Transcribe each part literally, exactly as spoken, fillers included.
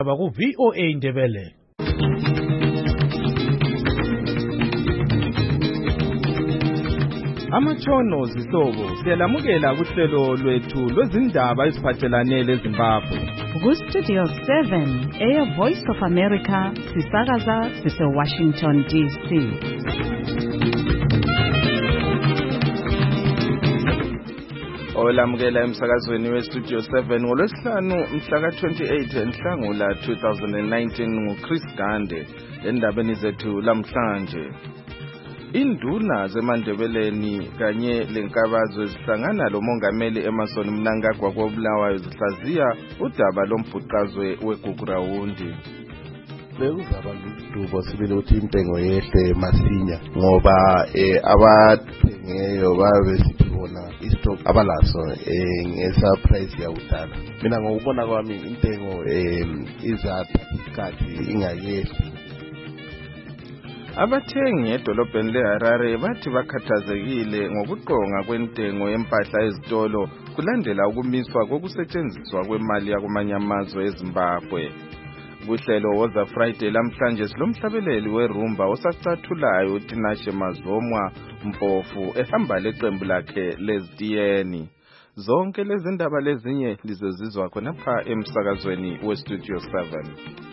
Baku V O A Ndebele. Amatshono zihlobo siyalamukela kuhlelo lwethu lwezindaba eziphathelane leZimbabwe. Ku Studio seven, Air Voice of America, sisakaza sise Washington D C. Olamukela emsakazweni we Studio seven ngolwesihlanu mhla ka twenty-eight Nhlangula two thousand nineteen nguChris Gande. Endabeni zethu lamhlanje, induna zeMandebeleni kanye lenkabazwe zihlangana lomongameli Emmerson Mnangagwa koBulawayo zihlaziya udaba lombhuqazwe weGugurawundi. Bekuzaba ludubo sibile ukuthi intengo yehle masinya ngoba eh abathengeyo babe sibona istock abalaso eh ngesa price yakudala. Mina ngokubona kwami intengo eh izathathi ingayehli. Abathengi edolobheni leHarare bathi bakhathazekile ngokuqonga kwentengo yempahla ezitolo kulandela ukumiswa kokusetshenziswa kwemali yakumanye amazwe eZimbabwe. Kuhlelo woza Friday lamhlanje silomhlabeleli werumba osacathulayo uTinashe Mazomwa Mpofu ehamba leqembu lakhe lezitiyeni. Zonke lezi ndaba lezinye lizozizwa khonapha emsakazweni we Studio seven.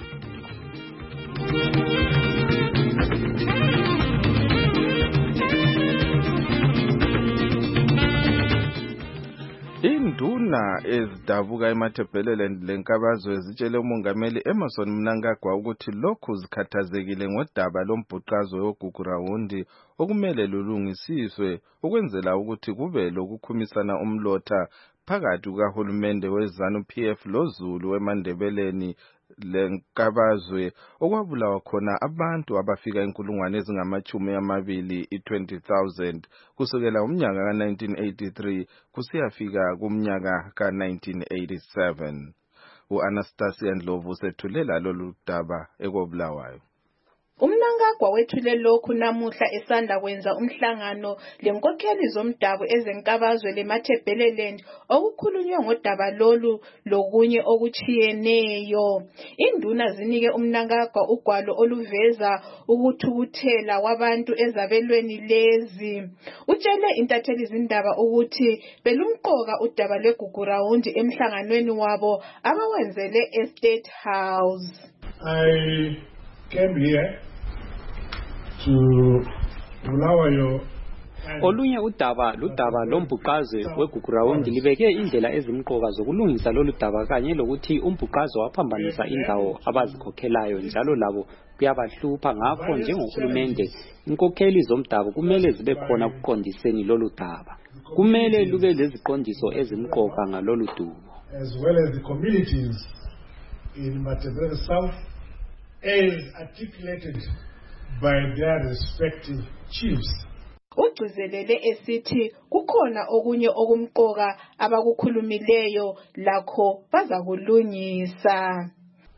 Induna ezidabuka eMathebhelele lenkabazwe zitshele umongameli Emmerson Mnangagwa ukuthi lokhu zikhathazekile ngodaba lombhuqazwe weGugurawundi okumele lulungisiswe ukwenzela ukuthi kube lokukhumisana umlotha phakathi kukaHulumende weZanu P F loZulu weMandebeleni lenkabazwe okwabulawa khona abantu abafika inkulungwane ezingamachumi amabili i-twenty thousand kusukela umnyaka ka nineteen eighty-three kusiyafika kumnyaka ka nineteen eighty-seven. U-Anastasia Ndlovu sethulela lolu daba ekobulawayo. Umnangagwa wethule lokhu namuhla esanda kwenza umhlangano lenkokheli zomdabu ezenkabazwe leMathebhelele okukhulunywe ngodaba lolu lokunye okuchiyeneyo. Induna zinike umnangagwa ugwalo oluveza ukuthukuthela kwabantu ezabelweni lezi. Utshele intatheli zindaba ukuthi belumqoka udaba lweGugurawundi emhlanganweni wabo abawenzele eState House. I came here to Bulawayo. Olunye udaba ludaba lombhuqazwe weGugurawundi libeke indlela ezimqoka zokulungisa lolu daba kanye lokuthi umbhuqazwe waphambanisa indawo abazikhokhelayo njalo labo kuyabahlupha. Ngakho njengohulumende inkokheli zomdabu kumele zibe khona ukuqondiseni lolu daba. Kumele lube leziqondiso ezimqoka ngalolu dubo. As well as the communities in Mathebhelele South as articulated by their respective chiefs. Ugcizelele esithi kukhona okunye okumqoka abakukhulumileyo lakho bazakulungisa.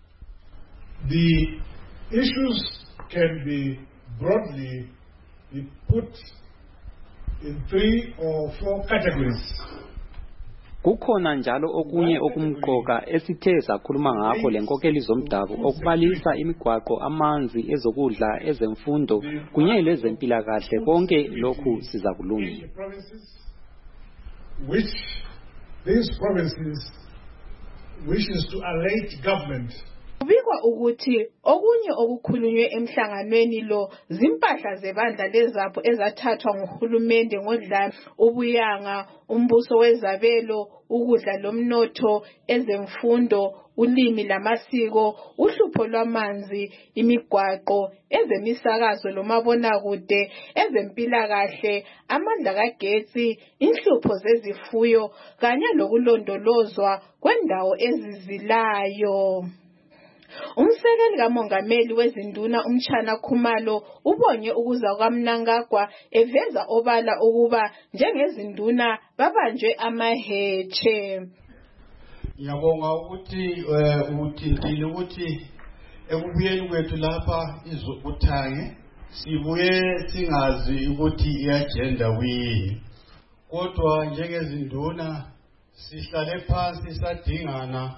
The issues can be broadly be put in three or four categories. Kukhona njalo okunye okumqoka esithe sakhuluma ngakho lenkokeli zomdabu okubalisa imigwaqo, amanzi, ezokudla, ezemfundo kunye lezempilakahle. Konke lokhu sizakulungisa. Which these provinces wishes to allate government. Kubikwa ukuthi okunye okukhulunywe emhlanganweni lo zimpahla zebandla lezapho ezathathwa nguhulumende ngodlame, ubuyanga, umbuso wezabelo, ukudla lomnotho, ezemfundo, ulimi lamasiko, uhlupho lwamanzi, imigwaqo, ezemisakazo lomabonakude, ezempilakahle, amandla kagetsi, inhlupho zezifuyo kanye lokulondolozwa kwendawo ezizilayo. Umsekeli kamongameli wezinduna uMchana Khumalo ubonye ukuza kwaMnangagwa eveza obala ukuba njengezinduna babanjwe amaheche. Ngiyabonga ukuthi uthintile ukuthi ekubuyeni kwethu lapha izokuthange sibuye singazi ukuthi iagenda kuyini, kodwa njengezinduna sihlale phansi sadingana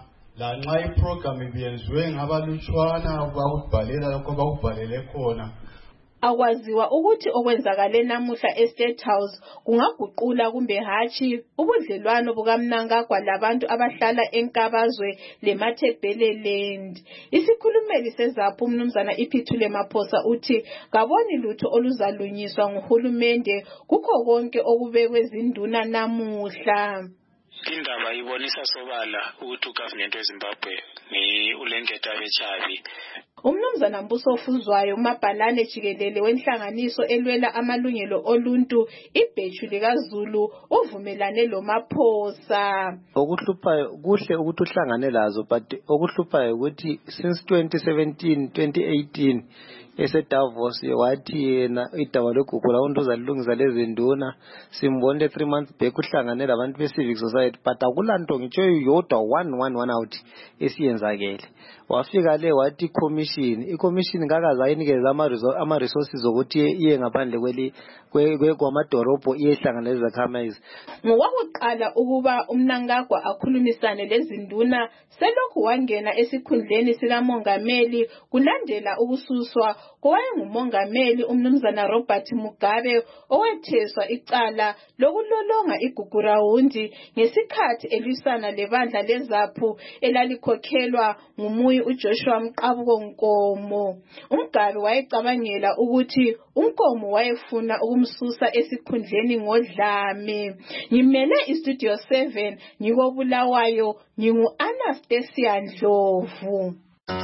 la nxa iprogram ibiyenziwe ngabalutshwana bakubhalela lokho bakubhalele khona. Akwaziwa ukuthi okwenzakale namuhla eState House kungaguqula kumbe hatshi ubudlelwano bukaMnangagwa labantu abahlala enkabazwe leMathebeleland. Isikhulumeli seZAPU umnumzana Iphithule Maphosa uthi kaboni lutho oluzalunyiswa nguhulumende kukho konke okubekwe zinduna namuhla. Indaba ibonisa sobala ukuthi ugovernment weZimbabwe ni ulengeta bechavi. Umnumzana Mbuso Fuzwayo umabhalane jikelele wenhlanganiso elwela amalungelo oluntu ibheju likaZulu uvumelane lo Maphosa. Okuhluphayo kuhle ukuthi uhlangane lazo but okuhluphayo ukuthi since twenty seventeen twenty eighteen ese Davos wathi yena idaba logugu la untu uzalungisa lezinduna simbonile three months back uhlangane labantu be civic society but akulanto ngitsho yodwa one one one out esiyenzakele. Wafika le wathi commission i-commission ngakaza ayinikeza ama resources ukuthi iye ngaphandle kweli kwamadorobho iyehlanganeza zakhamizi. Ngokwakuqala ukuba uMnangagwa akhulumisane lezinduna selokhu wangena esikhundleni sikamongameli kulandela ukususwa kowayengumongameli umnumzana Robert Mugabe owetheswa icala lokulolonga igugurawundi ngesikhathi elwisana lebandla leZAPU elalikhokhelwa ngumuyi uJoshua Mqabuko Nkomo. uMgabe wayecabangela ukuthi uNkomo wayefuna ukumsusa esikhundleni ngodlame. Ngimele iStudio seven ngikobulawayo ngingu Anastasia Ndlovu.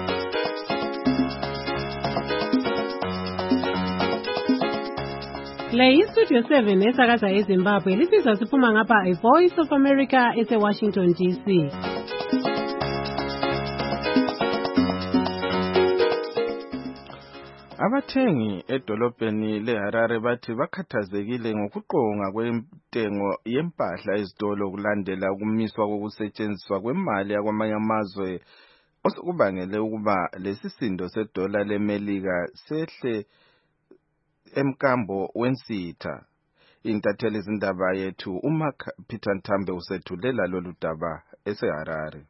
Le iStudio seven esakaza eZimbabwe lisizwa siphuma ngapha iVoice of America eseWashington D C. Abathengi edolobheni leHarare bathi bakhathazekile ngokuqonga kwentengo yempahla ezitolo kulandela ukumiswa kokusetshenziswa kwemali yakwamanye amazwe osukubangele ukuba lesisindo sedola leMelika sehle emkambo wensitha. Intatheli izindaba yethu uMark Peter Ntambe usethulela lolu daba eseHarare.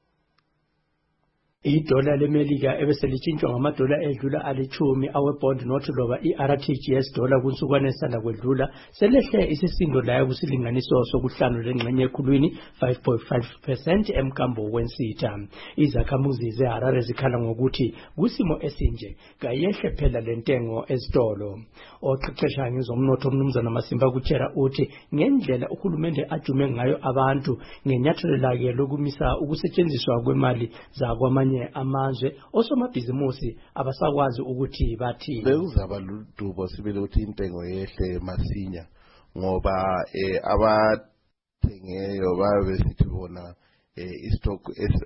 Idola leMelika ebeselitshintshwa ngamadola edlula alithumi awebond note loba i-R T G S dollar kunsukwane esanda kwedlula selehle isisindo layo kusilinganiso sokuhlanu lengxenye ekhulwini five point five percent emkambo wensitha. Izakhamuzi zeHarare zikhala ngokuthi kusimo esinje kayehle phela lentengo ezitolo. Oqeqesha ngezomnotho umnumzana Masimba kutshela uthi ngendlela uhulumende ajume ngayo abantu ngenyathelo lake lokumisa ukusetshenziswa kwemali zakwamanye amazwe osomabhizimusi abasakwazi ukuthi bathi bekuzaba ludubo sibele ukuthi intengo yehle masinya ngoba eh abathengeyo babe sithi bona eh istock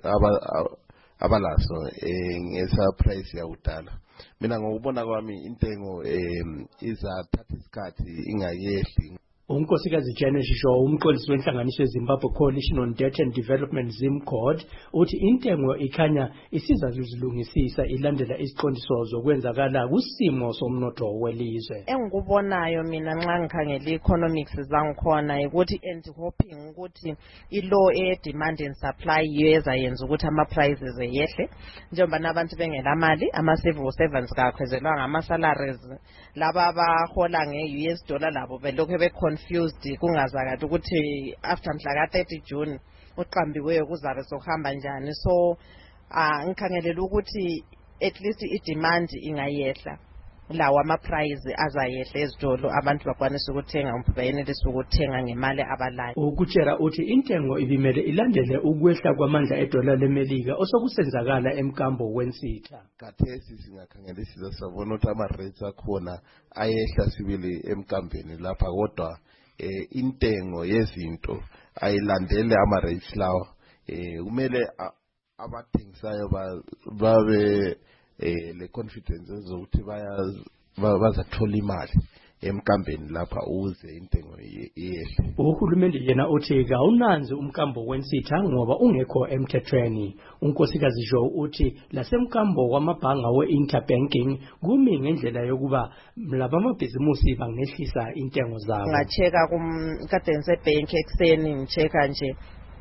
abalaso eh ngesa price yakudala. Mina ngokubona kwami intengo eh izathatha isikhathi ingayehli. Unkosikazi Janet Shisho umqondisi wenhlanganiso yeZimbabwe Coalition on Debt and Development ZimCord uthi intengo ikhanya isiza zilungisisa ilandela isiqondiso zokwenzakala kusimo somnotho welizwe. Engikubonayo mina nxa ngikhangela economics zangikhona ukuthi and hoping ukuthi i-law e demand and supply yeza yenza ukuthi ama prices yehle njengoba nabantu bengela mali ama civil servants kakhwezelwa ngama salaries laba abahola nge-U S dollar labo belokho be confused kungazakala ukuthi after mhla ka thirty June uqambiweyo kuzabe sokuhamba njani. So ah ngikhangelela ukuthi at least i demand ingayehla lawa ama price azayehla ezitolo abantu bakwanisa ukuthenga umphakayenelisa ukuthenga ngemali abalayo. Ukutshela uthi intengo ibimele ilandele ukwehla kwamandla edola leMelika osokusenzakala emkambo wensitha. Kathesi singakhangelisisa sabona ukuthi ama rates akhona ayehla sibili emkambeni lapha kodwa eh intengo yezinto ayilandele ama rates lawo. Eh kumele abathengisayo babe eh le confidence zokuthi baya bazathola imali emkambeni lapha uze intengo yehle. Uhulumende yena uthi kawunanzi umkambo wensitha ngoba ungekho emthethweni. Unkosikazi Jo uthi lasemkambo kwamabhanga we-interbanking kumi ngendlela yokuba laba amabhizimusi bangehlisa intengo zabo. Ngacheka kumkadense bank ekseni ngicheka nje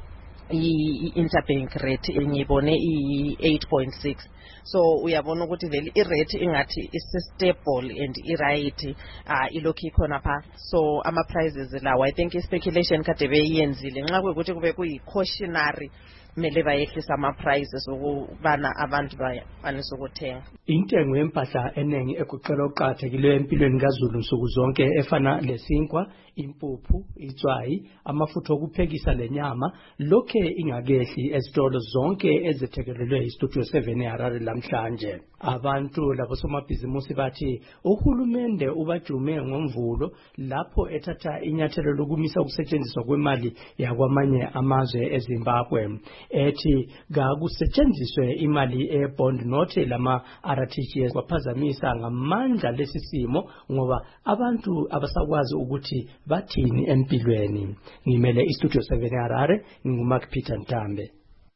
i-interbank rate engiyibone i-eight point six. So uyabona ukuthi vele i-rate ingathi is-stable and i-right uh, ilokhu ikhona pha. So ama-prices lawo I think i-speculation kade beyenzile nxa kuyukuthi kube kuyi-cautionary mele bayehlisa ama-prices ukubana abantu bakwanise ukuthenga. Intengo yempahla eningi ekuqala oqhathekileyo empilweni kaZulu nsuku zonke efana lesinkwa, impuphu, itswayi, amafutha okuphekisa lenyama lokhe ingakehli ezitolo zonke ezithekelelwe iStudio seven eHarare lamhlanje. Abantu labo somabhizimusi bathi uhulumende ubajume ngomvulo lapho ethatha inyathelo lokumisa ukusetshenziswa kwemali yakwamanye amazwe eZimbabwe. Ethi gakusetshenziswe imali ebond note lama R T G S kwaphazamisa ngamandla lesisimo ngoba abantu abasakwazi ukuthi bathini empilweni. Ngimele iStudio seven Harare, nguMark Peter Ntambe.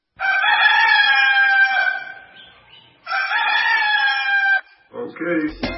Okay.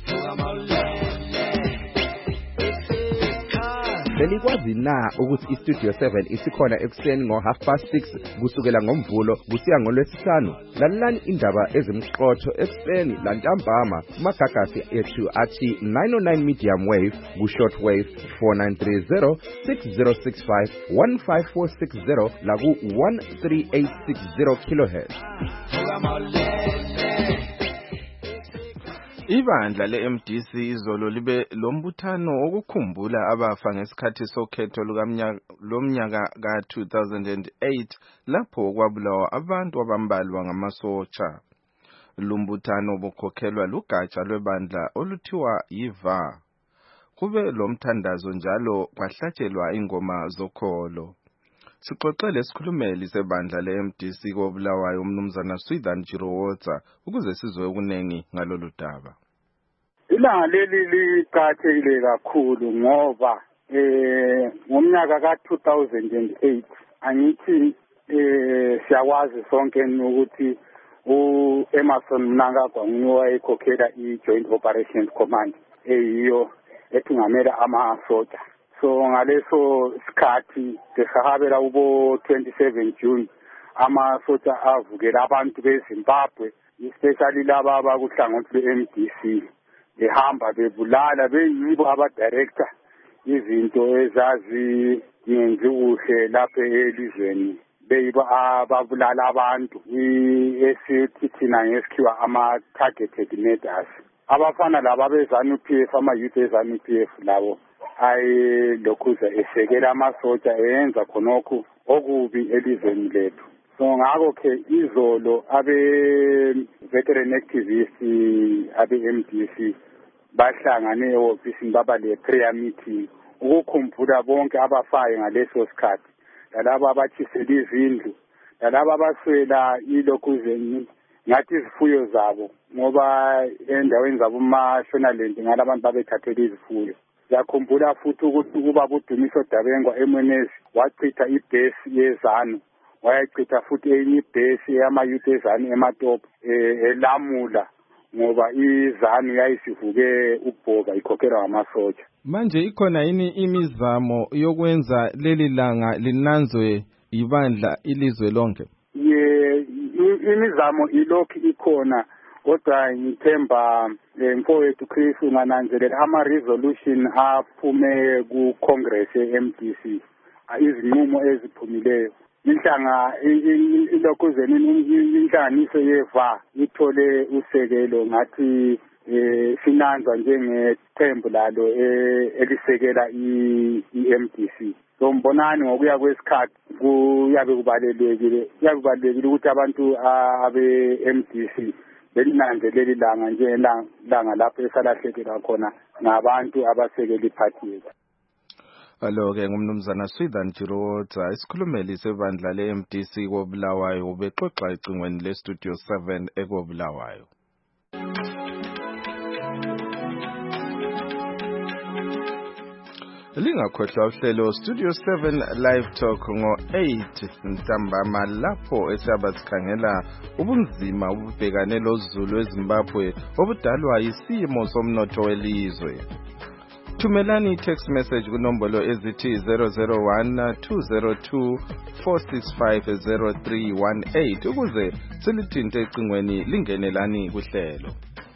Belikwazi na ukuthi iStudio seven isikhona ekuseni ngo half past six kusukela ngomvulo kusiya ngolwesihlanu. Lalelani indaba ezimqotho ekuseni lantambama kumagagasi ethu athi nine oh nine medium wave ku short wave four nine three zero six zero six five one five four six zero la ku one three eight six zero kilohertz. Ibandla le-M D C izolo libe lombuthano okukhumbula abafa ngesikhathi sokhetho lomnyaka ka two thousand eight lapho kwabulawa abantu abambalwa ngamasotsha. Lumbuthano bukhokhelwa lugatsha lwebandla oluthiwa yiva. Kube lomthandazo njalo kwahlatshelwa ingoma zokholo. Sixoxele isikhulumeli sebandla le-M D C kobulawayo umnumzana Swithan Jirowotsa ukuze sizwe okunengi ngalolu daba. Ilanga leli liqakathekile kakhulu ngoba eh ngomnyaka ka two thousand eight angithi eh siyakwazi sonke ukuthi uEmerson Mnangagwa nguwayekhokhela i-Joint Operations Command eyiyo ethungamela amasotsha. So ngaleso sikhathi sesahabela ubo twenty-seven June amasotsha avukela abantu beZimbabwe especially laba abakuhlangothi lwe-M D C behamba bebulala beyibo abadirector izinto ezazi yenzi kuhle lapha elizweni beyibo ababulala abantu esithi thina ngesikhiwa ama-targeted murders. Abafana laba bezanu P F ama-youth ezanu P F labo ayelokhuza esekela amasotsha eyenza khonokho okubi elizweni lethu. So ngakho ke izolo abe veteran activists abe-M D C bahlangane ehofisini baba le prayer meeting ukukhumbula bonke abafayo ngaleso sikhathi lalabo abathisela izindlu lalabo abaswela ilokhuzeni ngathi izifuyo zabo ngoba endaweni zabo uMashonaland ngalabantu babethathela izifuyo. Yakhumbula futhi ukuthi kuba budumiso Dabengwa eMwenezi wachitha ibhesi yezanu wayachitha futhi enye ibhesi yamayouth ezanu eMatopo elamula ngoba izanu yayisivuke ubhoba ikhokhelwa ngamasotsha. Manje ikhona yini imizamo yokwenza leli langa linanzwe ibandla ilizwe lonke? Ye imizamo ilokhu ikhona kodwa ngithemba mfowethu Chris ungananzelela ama-resolution aphume ku-Congress ye-M D C izinqumo eziphumileyo. Inhlanga ilokhuzeni inhlanganiso yeva ithole usekelo ngathi sinanzwa njengethembu lalo elisekela i-M D C. So mbonani ngokuya kwesikhathi kuyabe kubalekile kuyabe kubalekile ukuthi abantu abe-M D C belinanzeleli langa nje langa lapho esalahlekela khona ngabantu abasekela iphathi yethu. Alo-ke ngumnumzana Swithan Jirowotsa isikhulumeli sebandla le-M D C kobulawayo ubexoxa ecingweni le-Studio seven ekobulawayo. Lingakhohlwa uhlelo Studio seven Live Talk ngo eight ntambama lapho esaba sikhangela ubunzima obubhekane lozulu eZimbabwe obudalwa isimo somnotho welizwe. Thumelani i-text message kunombolo ezithi zero zero one two zero two four six five zero three one eight ukuze silithinte ecingweni lingenelani kuhlelo.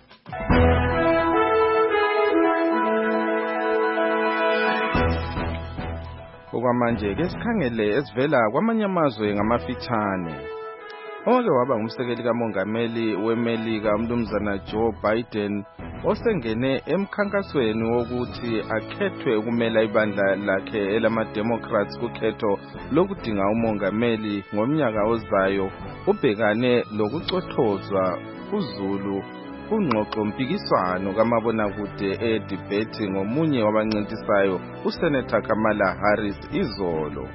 Okwamanje ke sikhangele esivela kwamanye amazwe ngamafitshane. Owake waba ngumsekeli kamongameli weMelika umnumzana Joe Biden osengene emkhankasweni wokuthi akhethwe ukumela ibandla lakhe elama-Democrats kukhetho lokudinga umongameli ngomnyaka ozayo ubhekane lokucothozwa uzulu kungxoxo mpikiswano kamabonakude e-debate ngomunye wabancintisayo uSenator Kamala Harris izolo.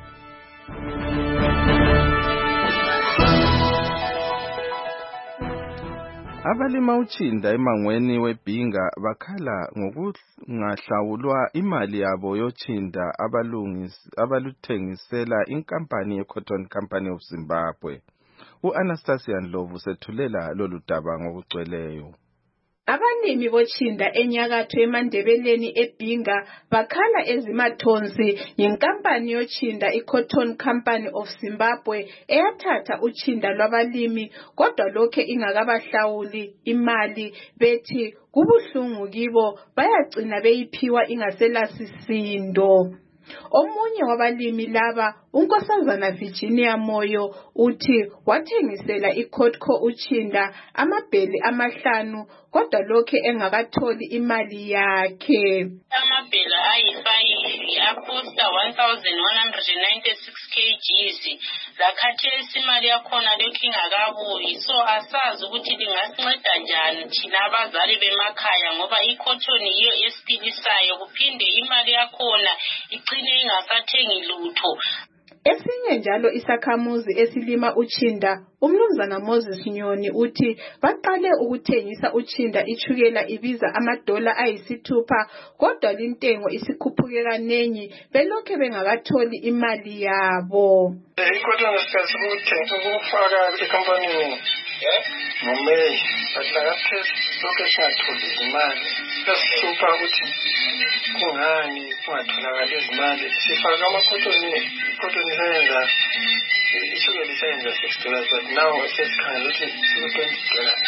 Abalima utshinda emangweni weBhinga bakhala ngokungahlawulwa imali yabo yotshinda abalungisi abaluthengisela inkampani yeCotton Company of Zimbabwe. U-Anastasia Ndlovu sethulela lolu daba ngokugcweleyo. Abalimi botshinda enyakatho emandebeleni eBhinga bakhala ezimathonsi yinkampani yotshinda iCotton Company of Zimbabwe eyathatha utshinda lwabalimi kodwa lokhe ingakabahlawuli imali bethi kubuhlungu kibo bayagcina beyiphiwa ingaselasisindo. Omunye wabalimi laba unkosazana Virginia Moyo uthi wathengisela iCotco utshinda amabheli amahlanu kodwa lokhe engakatholi imali yakhe. Amabheli ayi-five aphosta one thousand one hundred ninety-six kilograms zakhathesi imali yakhona lokhe ingakabuyi, so asazi ukuthi lingasinceda njani thina abazali bemakhaya ngoba iCotton yiyo esiphilisayo kuphinde imali yakhona igcine ingasathengi lutho. Esinye njalo isakhamuzi esilima utshinda umnumzana Moses Nyoni uthi baqale ukuthengisa utshinda ichukela ibiza amadola ayisithupha kodwa lintengo isikhuphuke kanengi belokhe bengakatholi imali yabo. iCotton sikazi ukuthenga ukufaka ekampanini ngoMeyi bahlakathesi lokho singatholi imali sasithupha ukuthi kungani kungatholakali izimali sifaka amaCotton iCotton isenza ichukela isenza six dollars but now sesikhangela ukuthi twenty dollars.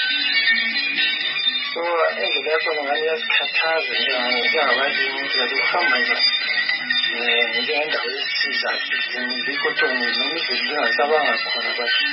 So endlela yakhona ngani yasikhathaza njengabalimi ukuthi kade kuhamba nje njengendawo yesiza iCotton noma izinto engasabanga khona bathi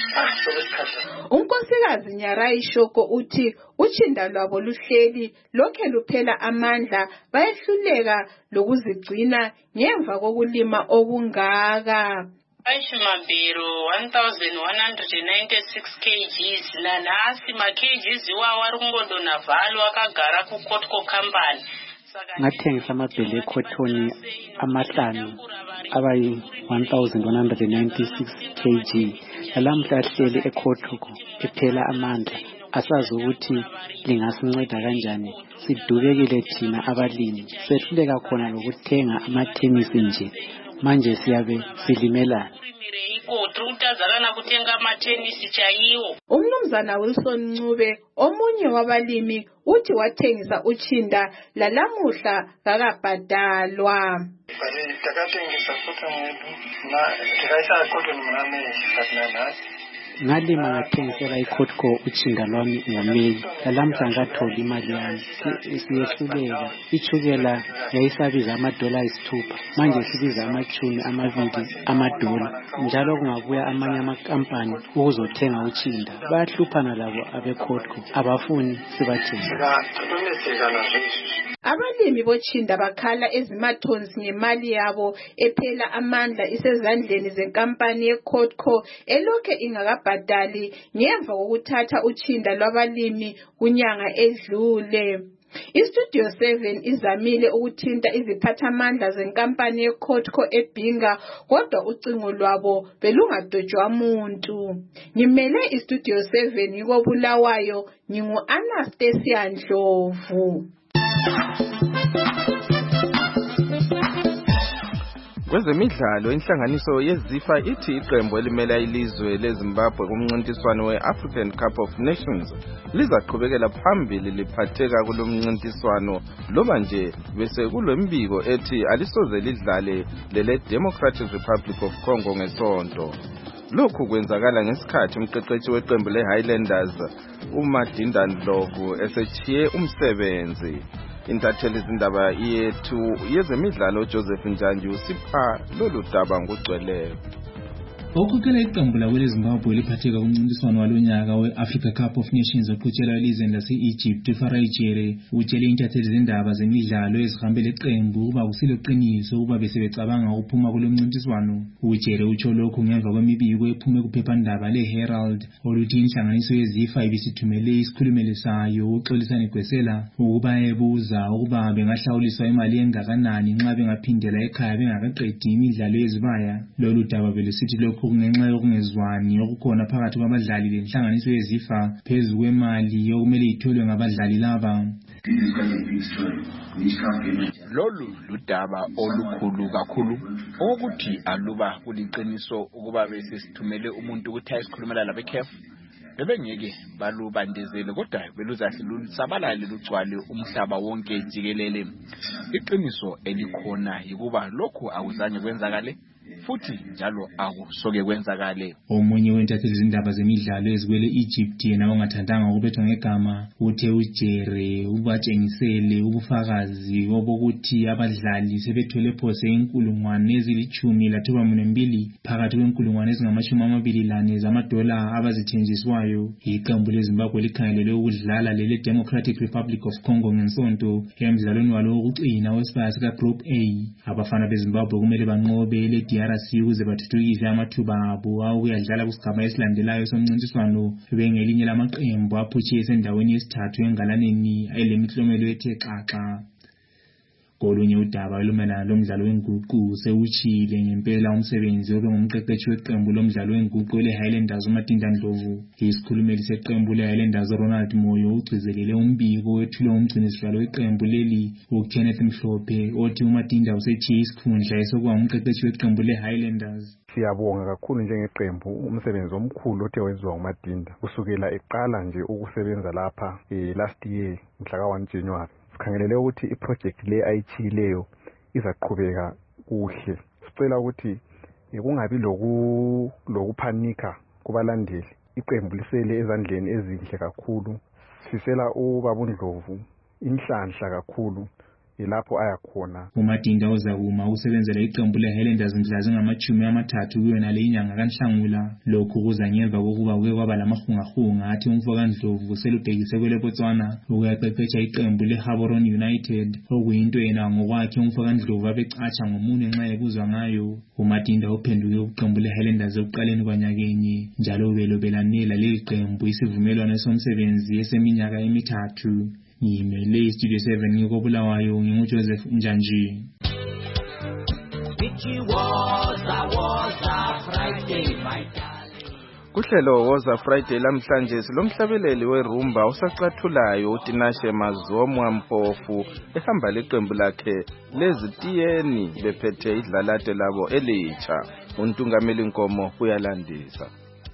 unkosikazi Nyarai Shoko uthi utshinda lwabo luhleli lokhe luphela amandla bayehluleka lokuzigcina ngemva kokulima okungaka. Aishimabhero one thousand one hundred ninety-six kilograms nanasi ma-kgs iwawa rungondo navhalo akagara kuCotco Company. Ngathengisa amabheli eCotton amahlanu abayi one thousand one hundred ninety-six kilograms alamhla ahleli eCotco ephela amandla asazi ukuthi lingasinceda kanjani sidubekile thina abalimi sehluleka khona lokuthenga amathenisi nje manje siyabe silimela umnumzana Wilson Ncube omunye wabalimi uthi wathengisa utshinda lalamuhla kakabhadalwa. Ngalima ngathengisela iCotco utshinda lwami ngoMeyi lalamhla ngatholi imali yami siyehluleka ichukela yayisabiza amadola ayisithupha manje sibiza amachumi amabili amadola njalo kungabuya amanye amakampani ukuzothenga utshinda bayahluphana labo abeCotco abafuni sibathengisa. Abalimi botshinda bakhala ezimathonsi ngemali yabo ephela amandla isezandleni zenkampani yeCotco elokhe ingakabhadali ngemva kokuthatha utshinda lwabalimi kunyanga edlule. Istudio seven izamile ukuthinta iziphathamandla zenkampani yeCotco eBhinga kodwa ucingo lwabo belungadojwa umuntu. Ngimele istudio seven yikobulawayo ngingu Anastasia Ndlovu. Kwezemidlalo inhlanganiso yeZIFA ithi iqembu elimele ilizwe leZimbabwe kumncintiswano we-African Cup of Nations lizaqhubekela phambili liphatheka kulomncintiswano loba nje bese kulembiko ethi alisoze lidlale lele Democratic Republic of Congo ngesonto. Lokhu kwenzakala ngesikhathi umqeqeshi weqembu leHighlanders uMadinda Ndlovu esechiye umsebenzi. Intatheli izindaba yethu yezemidlalo Joseph Njanji usipha lolu daba ngugcweleyo. Okukela iqembu lakwele Zimbabwe liphatheka kumncintiswano walonyaka we-Africa Cup of Nations oqhutshelwa ilizwe lase-Egypt uFarai Jere utshele intatheli izindaba zemidlalo ezihambele iqembu ukuba kusiloqiniso ukuba besebecabanga ukuphuma kulo mncintiswano. UJere utsho lokhu ngemva kwemibiko ephume kuphephandaba leHerald oluthi inhlanganiso yeZIFA ibisithumele isikhulumeli sayo uXolisani Gwesela ukuba ebuza ukuba bengahlawuliswa imali engakanani nxa bengaphindela ekhaya bengakaqedi imidlalo yezibaya. Lolu daba belusithi lokhu kungenxa yokungezwani okukhona phakathi kwabadlali lenhlanganiso yeZIFA phezu kwemali okumele itholwe ngabadlali laba. Lolu ludaba olukhulu kakhulu ukuthi aluba kuliqiniso ukuba besesithumele umuntu ukuthi ayisikhulumela labe C A F bebengeke balubandezele kodwa beluzasilusabalale lugcwale umhlaba wonke jikelele. Iqiniso elikhona yikuba lokhu akuzange kwenzakale futhi njalo akusoke kwenzakale. Omunye wentatheli izindaba zemidlalo ezikwele Egypt yena ongathandanga ukubethwa ngegama uthe uJere ubatshengisele ubufakazi obokuthi abadlali sebethwele phose inkulungwane ezilithumi lathoba mbili phakathi kwenkulungwane ezingamashumi amabili lane zamadola abazithenjiswayo. Iqembu leZimbabwe likhangelele ukudlala lele Democratic Republic of Congo ngensonto emidlalweni walo wokucina wesibaya sika Group A. Abafana beZimbabwe kumele banqobe le D R C ukuze bathuthukise amathuba abo awokuyadlala kusigaba esilandelayo somncintiswano bengelinye lamaqembu aphutshiye esendaweni yesithathu engalaneni ayilemiklomelo ethe xaxa. Kolunye udaba olumelana lomdlalo wenguqu sewuchile ngempela umsebenzi obe ngumqeqeshi weqembu lomdlalo wenguqu leHighlanders uMadinda Ndlovu. Isikhulumeli seqembu leHighlanders Ronald Moyo ugcizelele umbiko wethule umgcinisihlalo weqembu leli uKenneth Mhlophe othi uMadinda usechiye isikhundla esokuba umqeqeshi weqembu leHighlanders. Siyabonga kakhulu njengeqembu umsebenzi omkhulu othe wenziwa uMadinda kusukela eqala nje ukusebenza lapha eh, last year mhla ka one January. Sikhangelele ukuthi iproject le ayichileyo izaqhubeka kuhle. Sicela ukuthi kungabi loku lokuphanika kubalandeli. Iqembu lisele ezandleni ezinhle kakhulu. Sisela uBaba Ndlovu inhlanhla kakhulu ilapho ayakhona. uMadinda uzakuma usebenzela iqembu leHighlanders mhla zingamachumi amathathu kuyona le inyanga kaNhlangula. Lokhu kuza ngemva kokuba kuke kwaba lamahungahunga athi umfoka Ndlovu selubhekise kwele Botswana ukuyaqeqesha iqembu leHaboron United okuyinto yena ngokwakhe umfoka Ndlovu abecatsha ngomunye nxa ebuzwa ngayo. uMadinda uphenduke kuqembu leHighlanders ekuqaleni kwanyakenye njalo belobelanela leli qembu isivumelwano somsebenzi eseminyaka emithathu. Yimele Studio seven ngikobulawayo nginguJoseph Njanji. Kuhlelo Woza Friday lamhlanje silomhlabeleli werumba usacathulayo uTinashe Mazomwa Mpofu ehamba leqembu lakhe lezitiyeni bephethe idlalate labo elitsha. Untungameli Nkomo uyalandisa.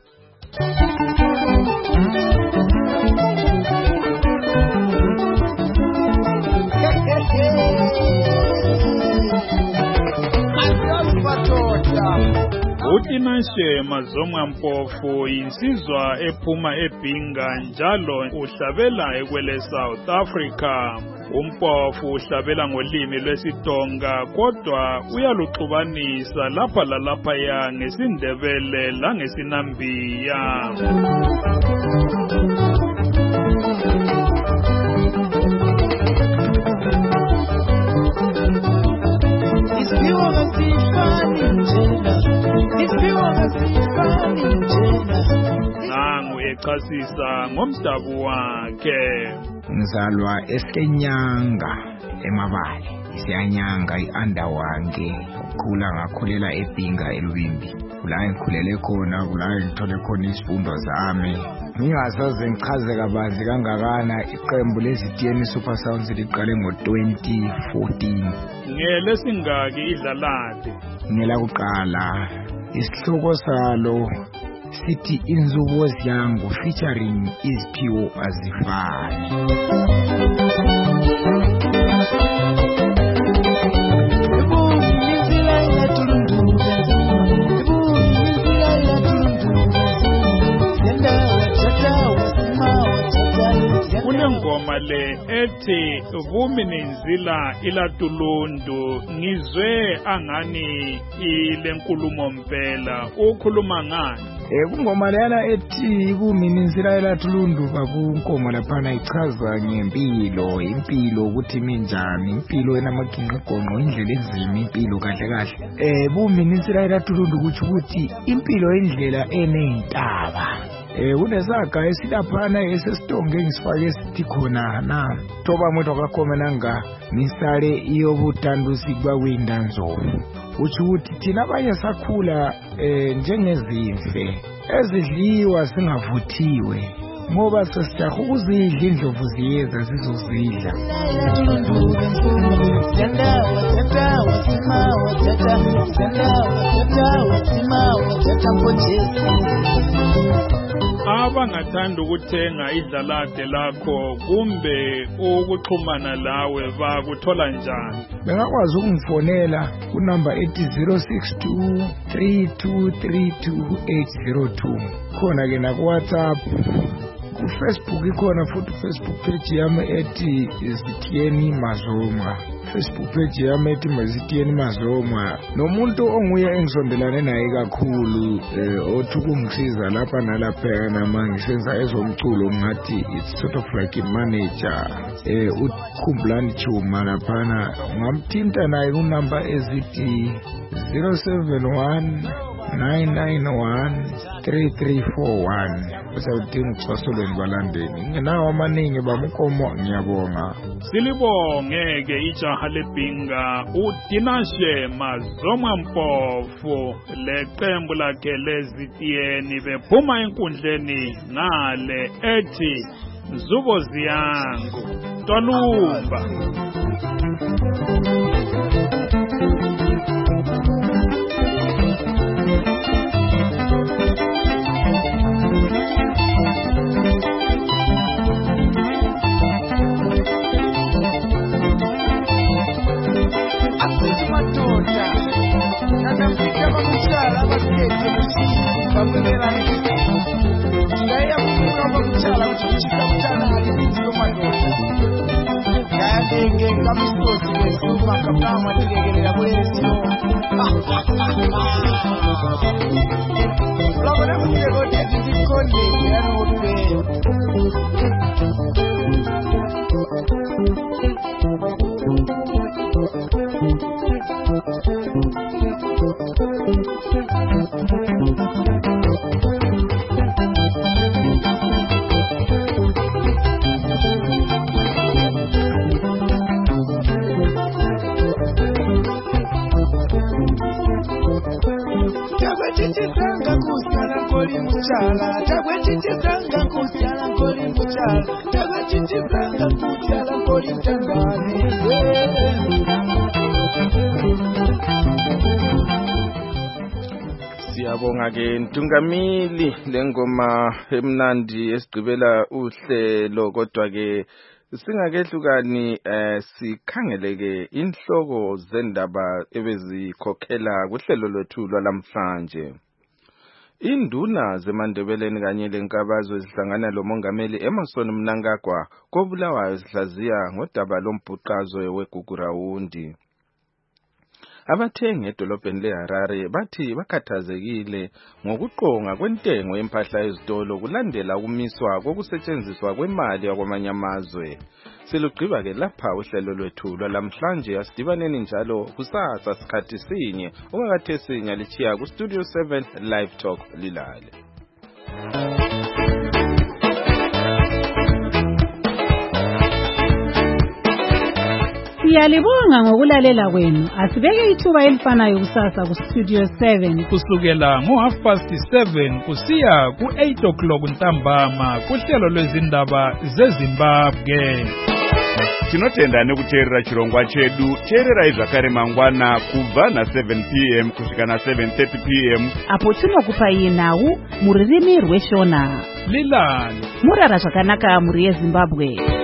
uTinashe Mazomwa Mpofu insizwa ephuma eBhinga njalo uhlabela ekwele South Africa. Umpofu uhlabela ngolimi lwesiTonga kodwa uyaluxubanisa lapha lalapha ya ngesindebele langesinambiya. Nangu echasisa ngomdabu wakhe. Ngizalwa eSenyanga eMabali. Isiyanyanga iUnderwange. Ukukhula ngakhulela eBhinga eLwimbi. Kula ngikhulele khona, kula ngithole khona izifundo zami. ngingasoze ngichaze kabanzi kangakana iqembu lezitiyeni Super Sounds liqale ngo-twenty fourteen. Ngelesingaki idlalade? Ngelakuqala. Isihloko salo sithi Inzubo Yangu featuring Iziphiwo Azifani. Kunengoma le ethi vumi nenzila ilatulundu ngizwe angani ile nkulumo mpela ukhuluma ngani? Eh kungoma lena ethi vumi nenzila ilatulundu bakunkomo laphana ichaza ngempilo, impilo ukuthi minjani, impilo enamaginqegonqo, indlela enzima impilo kahle kahle. Eh vumi nenzila ilatulundu kuthi ukuthi impilo indlela enezintaba. Eh unesaga esilaphana esesitonge ngisifake sithi khona na toba muntu akakhomena nga misale iyobutandusi kwawindanzovu uthi ukuthi thina abanye sakhula eh njengezimfe ezidliwa singavuthiwe ngoba sesijaha ukuzidla indlovu ziyeza zizozidla. Abangathanda ukuthenga idlalade lakho kumbe ukuxhumana lawe bakuthola njani? Bengakwazi ukungifonela kunamba ethi zero six two three two three two eight zero two. Khona ke na ku WhatsApp, ku Facebook ikhona futhi Facebook page yami ethi Izitiyeni Mazoma. Facebook page yami ethi Izitiyeni Mazoma. Nomuntu onguye engisondelane naye kakhulu eh othi ukungisiza lapha nalapha nama ngisenza ezomculo ngathi it's sort of like a manager eh uKhumbulani Chuma lapha ngamthinta naye kunamba ezithi zero seven one nine nine one three three four one. Usawudinga ukusasolweni balandeni ngenawo amaningi bamkomo ngiyabonga. Silibonge ke ijaha lebhinga uDinashe Mazoma Mpofu leqembu lakhe lezitiyeni bephuma enkundleni ngale ethi Nzubo Yangu Twalumba. Siyabonga ke Ntungamili lengoma emnandi esigqibela uhlelo kodwa ke singakehlukani eh sikhangeleke inhloko zendaba ebezikhokhela kuhlelo lwethu lwalamhlanje. Induna zeMandebeleni kanye lenkabazwe zihlangana lomongameli Emmerson Mnangagwa kobulawayo sihlaziya ngodaba lombhuqazwe weGugurawundi. Abathengi edolobheni leHarare bathi bakhathazekile ngokuqonga kwentengo yempahla ezitolo kulandela ukumiswa kokusetshenziswa kwemali yakwamanye amazwe. Silugqiba ke lapha uhlelo lwethu lwalamhlanje asidibaneni njalo kusasa sikhathi sinye ungakathe sinya lichiya ku Studio seven Live Talk lilale. Siyalibonga ngokulalela kwenu. Asibeke ithuba elifanayo kusasa ku Studio seven kusukela ngo half past seven kusiya ku eight o'clock ntambama kuhlelo lwezindaba zeZimbabwe. Tinotenda nekuteerera chirongwa chedu. Teererai zvakare mangwana kubva na seven p m kusvika na seven thirty p m apo tinokupai nhau mururimi rweshona. Lilani murara zvakanaka muri yeZimbabwe.